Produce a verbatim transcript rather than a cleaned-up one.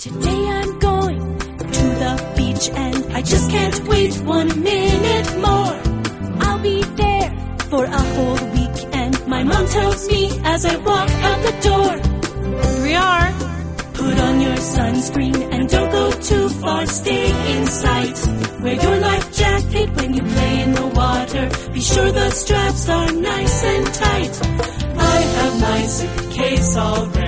Today I'm going to the beach and I just can't wait one minute more. I'll be there for a whole week and my mom tells me as I walk out the door, Here we are. put on your sunscreen and don't go too far, stay in sight. Wear your life jacket when you play in the water, be sure the straps are nice and tight. I have my suitcase all ready.